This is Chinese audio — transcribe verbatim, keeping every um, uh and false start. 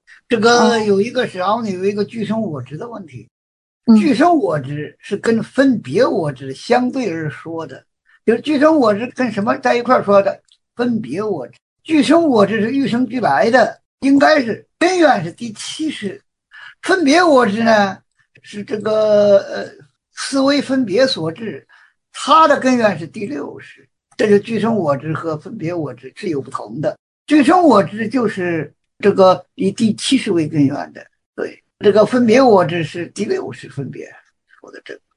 这个哦， 有一个是然后呢有一个具身我执的问题。具嗯身我执是跟分别我执相对而说的，就是具身我执跟什么在一块儿说的？分别我执。具身我执是与生俱来的，应该是根源是第七识。分别我执呢是这个呃思维分别所致，它的根源是第六识。这就具身我执和分别我执是有不同的。具身我执就是这个以第七识为根源的，对。这个分别我执是第六识分别说的这个。